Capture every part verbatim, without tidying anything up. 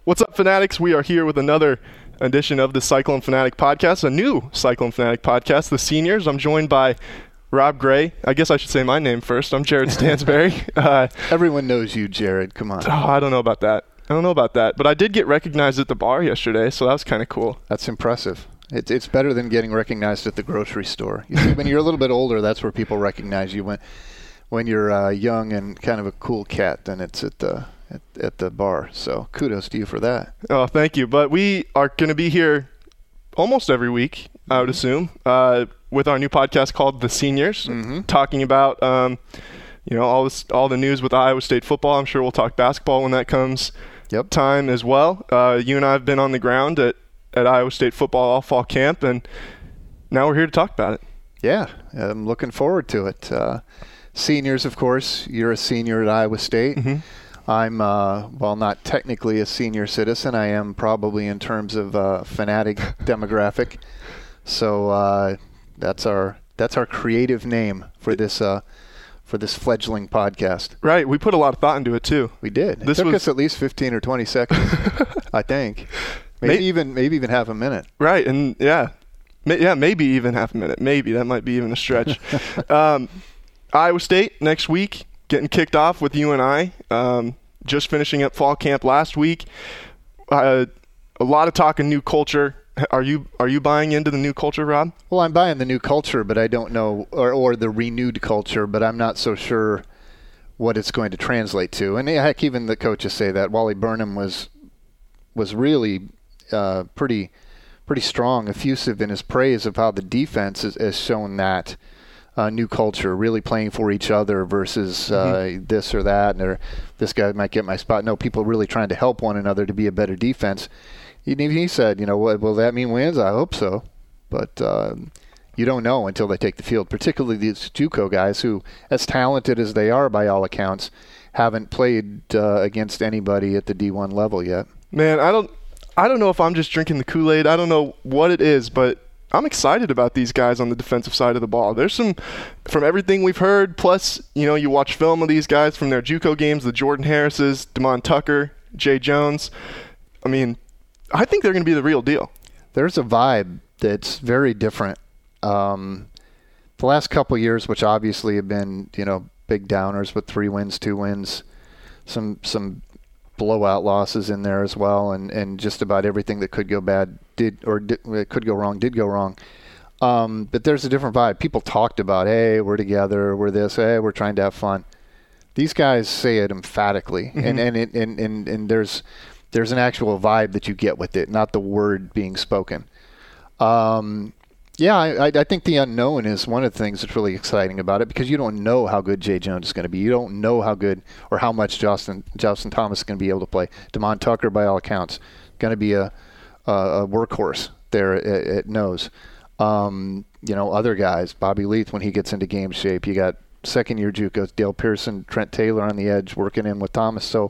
What's up, Fanatics? We are here with another edition of the Cyclone Fanatic podcast, a new Cyclone Fanatic podcast, The Seniors. I'm joined by Rob Gray. I guess I should say my name first. I'm Jared Stansberry. Uh, Everyone knows you, Jared. Come on. Oh, I don't know about that. I don't know about that. But I did get recognized at the bar yesterday, so that was kind of cool. That's impressive. It's it's better than getting recognized at the grocery store. You see, when you're a little bit older, that's where people recognize you. When when you're uh, young and kind of a cool cat, then it's at the at, at the bar. So kudos to you for that. Oh, thank you. But we are going to be here almost every week, I would assume, uh, with our new podcast called The Seniors, mm-hmm. talking about um, you know all this all the news with Iowa State football. I'm sure we'll talk basketball when that comes yep. time as well. Uh, you and I have been on the ground at, at Iowa State football all fall camp, and now we're here to talk about it. Yeah, I'm looking forward to it. Uh, seniors, of course. You're a senior at Iowa State. Mm-hmm. I'm, uh, well, not technically a senior citizen. I am probably in terms of uh, fanatic demographic. So uh, that's our that's our creative name for this uh, for this fledgling podcast. Right. We put a lot of thought into it too. We did. It this took was... us at least fifteen or twenty seconds, I think. Maybe May- even maybe even half a minute. Right. And yeah, May- yeah, maybe even half a minute. Maybe that might be even a stretch. um, Iowa State next week. Getting kicked off with you and I, um, just finishing up fall camp last week. Uh, a lot of talk of new culture. Are you are you buying into the new culture, Rob? Well, I'm buying the new culture, but I don't know, or, or the renewed culture, but I'm not so sure what it's going to translate to. And heck, even the coaches say that. Wally Burnham was was really uh, pretty pretty strong, effusive in his praise of how the defense has, has shown that. Uh, new culture, really playing for each other versus uh, mm-hmm. this or that, or this guy might get my spot. No, people really trying to help one another to be a better defense. Even he said, you know, what will that mean wins? I hope so. But uh, you don't know until they take the field, particularly these JUCO guys who, as talented as they are by all accounts, haven't played uh, against anybody at the D one level yet. Man, I don't, I don't know if I'm just drinking the Kool-Aid. I don't know what it is, but I'm excited about these guys on the defensive side of the ball. There's some, from everything we've heard, plus, you know, you watch film of these guys from their JUCO games, the Jordan Harrises, Damon Tucker, Jay Jones. I mean, I think they're going to be the real deal. There's a vibe that's very different. Um, the last couple of years, which obviously have been, you know, big downers with three wins, two wins, some some blowout losses in there as well, and, and just about everything that could go bad did or did, it could go wrong did go wrong. Um, but there's a different vibe. People talked about, hey, we're together, we're this, hey, we're trying to have fun. These guys say it emphatically, mm-hmm. and and, it, and and and there's there's an actual vibe that you get with it, not the word being spoken. Um, yeah, I, I think the unknown is one of the things that's really exciting about it, because you don't know how good Jay Jones is going to be. You don't know how good or how much Justin Justin Thomas is going to be able to play. Damon Tucker, by all accounts, going to be a, a, a workhorse there at, at nose. Um, you know, other guys, Bobby Leith, when he gets into game shape, you got second-year JUCOs, Dale Pearson, Trent Taylor on the edge, working in with Thomas. So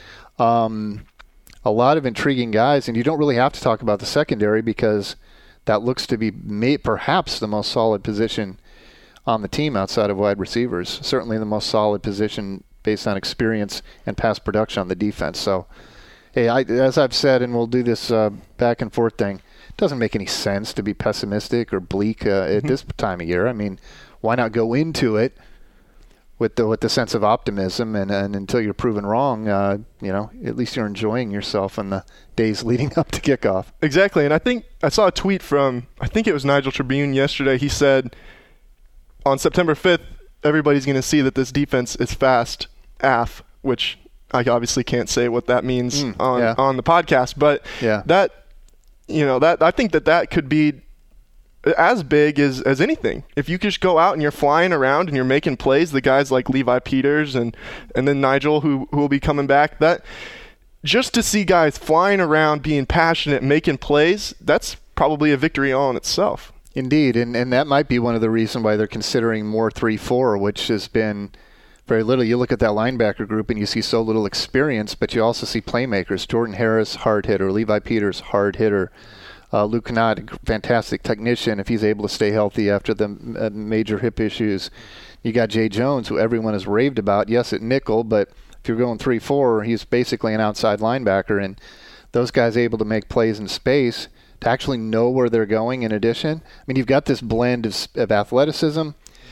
um, a lot of intriguing guys, and you don't really have to talk about the secondary, because that looks to be may, perhaps the most solid position on the team outside of wide receivers. Certainly the most solid position based on experience and past production on the defense. So, hey, I, as I've said, and we'll do this uh, back and forth thing, it doesn't make any sense to be pessimistic or bleak uh, at mm-hmm. this time of year. I mean, why not go into it with the with the sense of optimism, and, and until you're proven wrong, uh, you know, at least you're enjoying yourself in the days leading up to kickoff. Exactly, and I think I saw a tweet from, I think it was Nigel Tribune yesterday. He said, on September fifth, everybody's going to see that this defense is fast A F, which I obviously can't say what that means mm, on, yeah. on the podcast, but yeah. that, you know, that I think that that could be as big as, as anything. If you just go out and you're flying around and you're making plays, the guys like Levi Peters and, and then Nigel who, who will be coming back, that just to see guys flying around, being passionate, making plays, that's probably a victory all in itself. Indeed, and, and that might be one of the reasons why they're considering more three four, which has been very little. You look at that linebacker group and you see so little experience, but you also see playmakers. Jordan Harris, hard hitter. Levi Peters, hard hitter. Uh, Luke Knott, fantastic technician if he's able to stay healthy after the uh, major hip issues. You got Jay Jones, who everyone has raved about. Yes, at nickel, but if you're going three four, he's basically an outside linebacker. And those guys able to make plays in space, to actually know where they're going in addition. I mean, you've got this blend of, of athleticism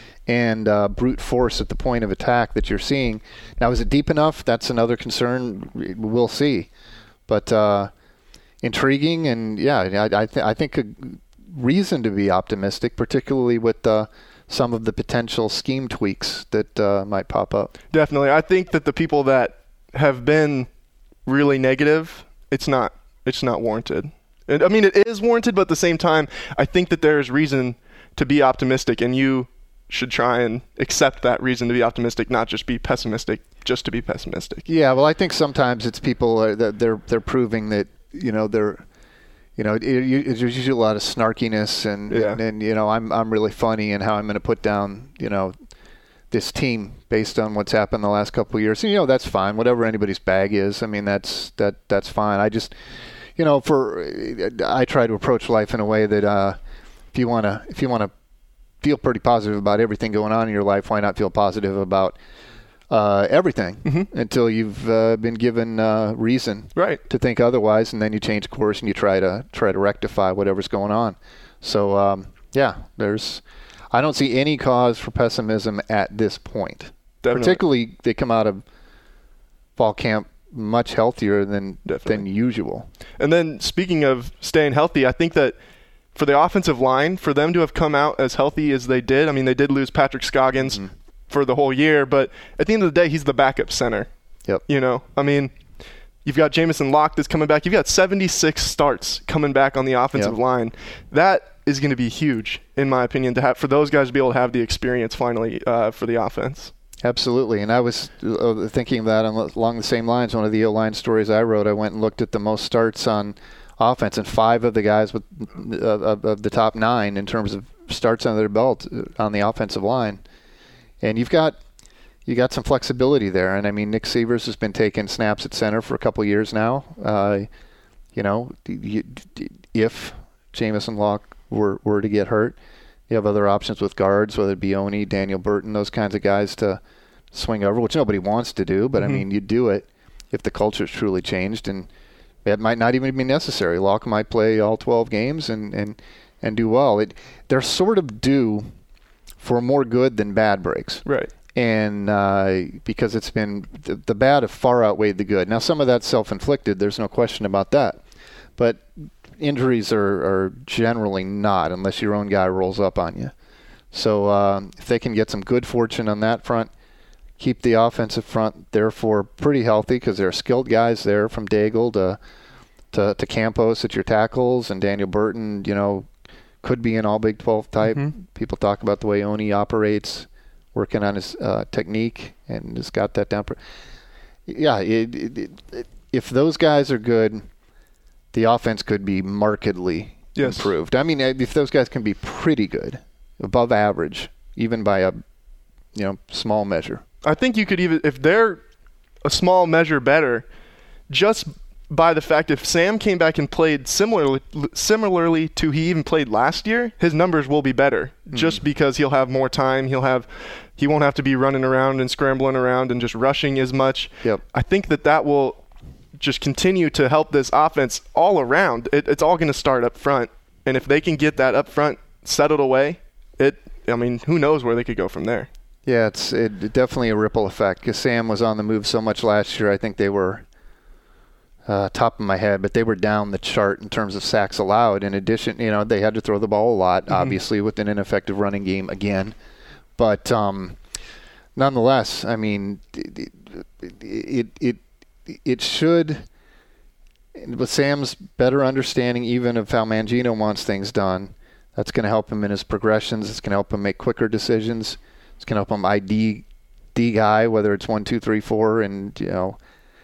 and uh, brute force at the point of attack that you're seeing. Now, is it deep enough? That's another concern. We'll see. But uh, intriguing, and yeah, I, I, th- I think a reason to be optimistic, particularly with uh, some of the potential scheme tweaks that uh, might pop up. Definitely. I think that the people that have been really negative, it's not it's not warranted. And, I mean, it is warranted, but at the same time, I think that there is reason to be optimistic, and you should try and accept that reason to be optimistic, not just be pessimistic just to be pessimistic. Yeah, well, I think sometimes it's people are, that they're they're proving that, you know, they're, you know, it, it, there's usually a lot of snarkiness and, yeah. and, and, you know, I'm I'm really funny in how I'm going to put down, you know, this team based on what's happened the last couple of years. And, you know, that's fine. Whatever anybody's bag is, I mean, that's that that's fine. I just, you know, for I try to approach life in a way that uh, if you want to if you want to feel pretty positive about everything going on in your life, why not feel positive about uh, everything mm-hmm. until you've uh, been given uh, reason right. to think otherwise, and then you change course and you try to try to rectify whatever's going on. So um, yeah, there's I don't see any cause for pessimism at this point. Definitely. Particularly, they come out of fall camp much healthier than Definitely. than usual. And then speaking of staying healthy, I think that for the offensive line, for them to have come out as healthy as they did, I mean, they did lose Patrick Scoggins mm-hmm. for the whole year, but at the end of the day, he's the backup center. Yep. You know, I mean, you've got Jamison Locke that's coming back. You've got seventy-six starts coming back on the offensive yep. line. That is going to be huge, in my opinion, to have for those guys to be able to have the experience finally uh, for the offense. Absolutely, and I was uh, thinking of that along the same lines. One of the O-line stories I wrote, I went and looked at the most starts on offense, and five of the guys with uh, of, of the top nine in terms of starts under their belt on the offensive line. And you've got you got some flexibility there. And I mean, Nick Severs has been taking snaps at center for a couple of years now. Uh, you know, if Jamison Locke were were to get hurt, you have other options with guards, whether it be Oni, Daniel Burton, those kinds of guys to swing over, which nobody wants to do. But mm-hmm. I mean, you do it if the culture's truly changed, and it might not even be necessary. Locke might play all twelve games and, and, and do well. It they're sort of due for more good than bad breaks. Right. And uh, because it's been the, the bad have far outweighed the good. Now, some of that's self-inflicted. There's no question about that. But injuries are, are generally not, unless your own guy rolls up on you. So uh, if they can get some good fortune on that front, keep the offensive front therefore pretty healthy, because there are skilled guys there from Daigle to, to to Campos at your tackles, and Daniel Burton, you know, could be an all Big twelve type. Mm-hmm. People talk about the way Oni operates, working on his uh, technique, and has got that down. Yeah, it, it, it, if those guys are good, the offense could be markedly yes. improved. I mean, if those guys can be pretty good, above average, even by a you know small measure. I think you could even, if they're a small measure better, just by the fact if Sam came back and played similarly similarly to he even played last year, his numbers will be better mm-hmm. just because he'll have more time. He'll have, he won't have to be running around and scrambling around and just rushing as much. Yep. I think that that will just continue to help this offense all around. It, it's all going to start up front. And if they can get that up front settled away, it, I mean, who knows where they could go from there. Yeah, it's it, definitely a ripple effect, because Sam was on the move so much last year. I think they were, uh, top of my head, but they were down the chart in terms of sacks allowed. In addition, you know, they had to throw the ball a lot, mm-hmm. obviously, with an ineffective running game again. But um, nonetheless, I mean, it it it, it should, with Sam's better understanding even of how Mangino wants things done, that's going to help him in his progressions. It's going to help him make quicker decisions. It's going to help him I D D guy, whether it's one, two, three, four, and you know,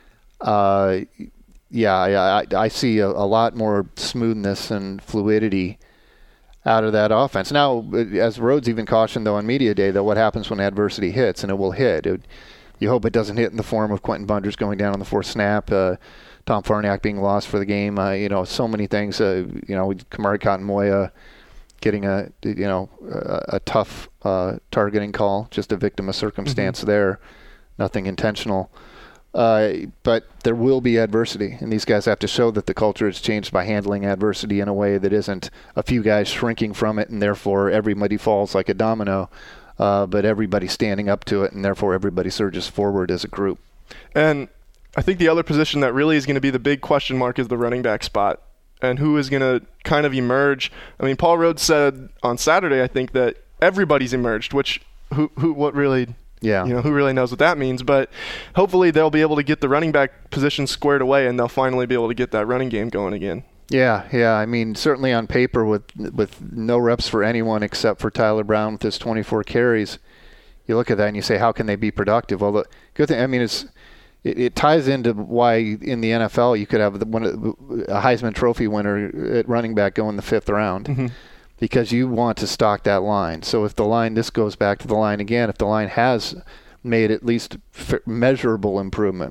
uh, yeah, I, I, I see a, a lot more smoothness and fluidity out of that offense. Now, as Rhodes even cautioned though on media day, that what happens when adversity hits, and it will hit. It, you hope it doesn't hit in the form of Quentin Bunders going down on the fourth snap, uh, Tom Farniak being lost for the game. Uh, you know, so many things. Uh, you know, Kamari Cotton-Moya getting a you know a, a tough uh, targeting call, just a victim of circumstance mm-hmm. there, nothing intentional. Uh, but there will be adversity, and these guys have to show that the culture has changed by handling adversity in a way that isn't a few guys shrinking from it, and therefore everybody falls like a domino, uh, but everybody standing up to it, and therefore everybody surges forward as a group. And I think the other position that really is going to be the big question mark is the running back spot, and who is going to kind of emerge. I mean, Paul Rhodes said on Saturday, I think, that everybody's emerged, which who who what really – Yeah. You know, who really knows what that means? But hopefully they'll be able to get the running back position squared away, and they'll finally be able to get that running game going again. Yeah, yeah. I mean, certainly on paper with with no reps for anyone except for Tyler Brown with his twenty-four carries, you look at that and you say, how can they be productive? Well, the good thing, I mean, it's it, it ties into why in the N F L you could have the, one a Heisman Trophy winner at running back go in the fifth round. Mm-hmm. Because you want to stock that line. So if the line, this goes back to the line again, if the line has made at least f- measurable improvement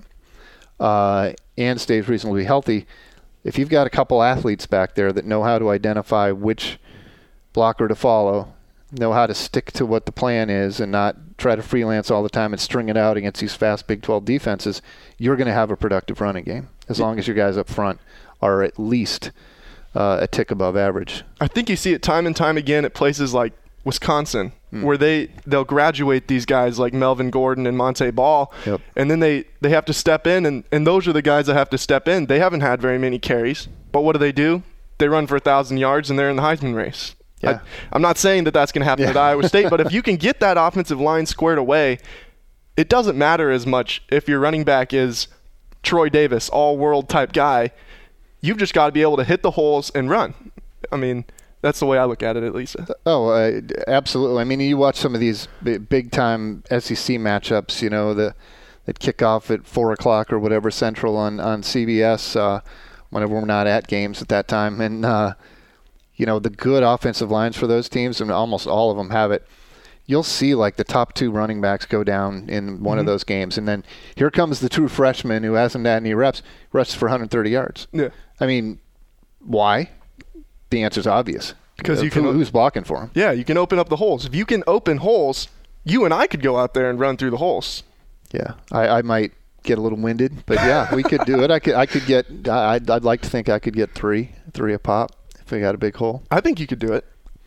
uh, and stays reasonably healthy, if you've got a couple athletes back there that know how to identify which blocker to follow, know how to stick to what the plan is and not try to freelance all the time and string it out against these fast Big twelve defenses, you're going to have a productive running game as long as your guys up front are at least Uh, a tick above average. I think you see it time and time again at places like Wisconsin, mm. where they, they'll graduate these guys like Melvin Gordon and Monte Ball, yep. and then they, they have to step in, and, and those are the guys that have to step in. They haven't had very many carries, but what do they do? They run for one thousand yards, and they're in the Heisman race. Yeah. I, I'm not saying that that's going to happen yeah. at Iowa State, but if you can get that offensive line squared away, it doesn't matter as much if your running back is Troy Davis, all-world type guy. You've just got to be able to hit the holes and run. I mean, that's the way I look at it, at least. Oh, uh, absolutely. I mean, you watch some of these big-time S E C matchups, you know, the, that kick off at four o'clock or whatever Central on, on C B S uh, whenever we're not at games at that time. And, uh, you know, the good offensive lines for those teams, and almost all of them have it, you'll see like the top two running backs go down in one mm-hmm. of those games. And then here comes the true freshman who hasn't had any reps, rushes for one hundred thirty yards. Yeah. I mean, why? The answer's obvious. Because you Who, can, who's blocking for him? Yeah, you can open up the holes. If you can open holes, you and I could go out there and run through the holes. Yeah, I, I might get a little winded, but yeah, we could do it. I could, I could get. I'd, I'd like to think I could get three, three a pop if we got a big hole. I think you could do it.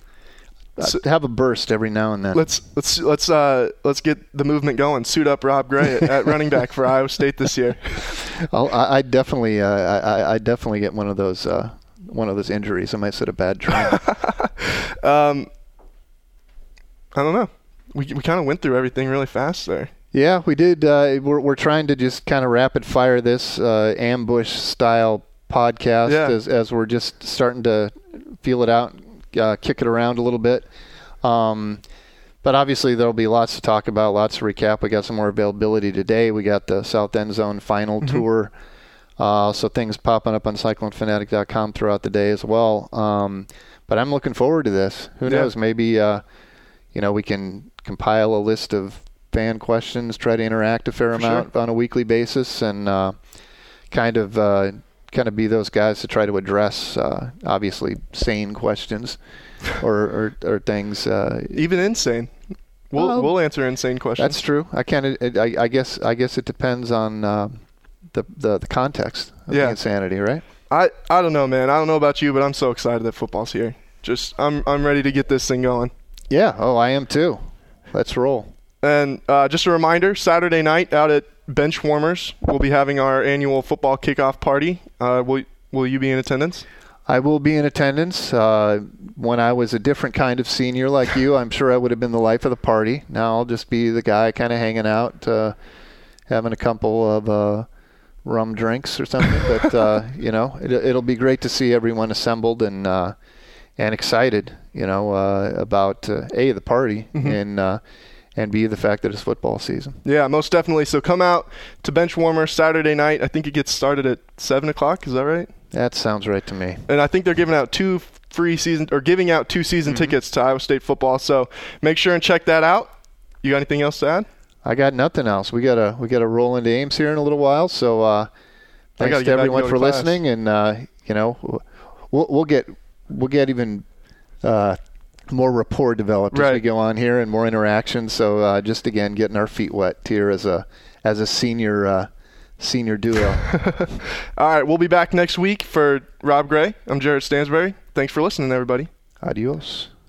So, have a burst every now and then. Let's let's let's uh let's get the movement going. Suit up Rob Gray at, at running back for Iowa State this year. I'll, I I definitely uh, I I definitely get one of those uh, one of those injuries. I might set a bad train. um, I don't know. We we kind of went through everything really fast there. Yeah, we did. Uh, we're we're trying to just kind of rapid fire this uh, ambush style podcast yeah. as as we're just starting to feel it out. Uh, kick it around a little bit. Um, but obviously there'll be lots to talk about, lots to recap. We got some more availability today. We got the South End Zone final mm-hmm. tour. Uh, so things popping up on cyclone fanatic dot com throughout the day as well. Um, but I'm looking forward to this. Who yeah. knows? Maybe, uh, you know, we can compile a list of fan questions, try to interact a fair For amount sure. on a weekly basis, and uh, kind of uh, kind of be those guys to try to address, uh, obviously, sane questions or, or, or things. Uh, Even insane. We'll well, we'll answer insane questions. That's true. I can't. I, I guess. I guess it depends on uh, the, the the context of yeah. the insanity, right? I, I don't know, man. I don't know about you, but I'm so excited that football's here. Just I'm I'm ready to get this thing going. Yeah. Oh, I am too. Let's roll. And uh, just a reminder: Saturday night out at Benchwarmers, we'll be having our annual football kickoff party. Uh, will Will you be in attendance? I will be in attendance. Uh, when I was a different kind of senior like you, I'm sure I would have been the life of the party. Now I'll just be the guy kind of hanging out, uh, having a couple of uh, rum drinks or something. But, uh, you know, it, it'll be great to see everyone assembled and uh, and excited, you know, uh, about, uh, A, the party, mm-hmm. and uh, and B, the fact that it's football season. Yeah, most definitely. So come out to Benchwarmers Saturday night. I think it gets started at seven o'clock. Is that right? That sounds right to me. And I think they're giving out two free season or giving out two season mm-hmm. tickets to Iowa State football. So make sure and check that out. You got anything else to add? I got nothing else. We gotta we gotta roll into Ames here in a little while. So uh, thanks to everyone for class. listening, and uh, you know we'll we'll get we'll get even uh, more rapport developed right. as we go on here and more interaction. So uh, just again getting our feet wet here as a as a senior uh, senior duo. All right, we'll be back next week. For Rob Gray, I'm Jarrett Stansberry. Thanks for listening, everybody. Adios.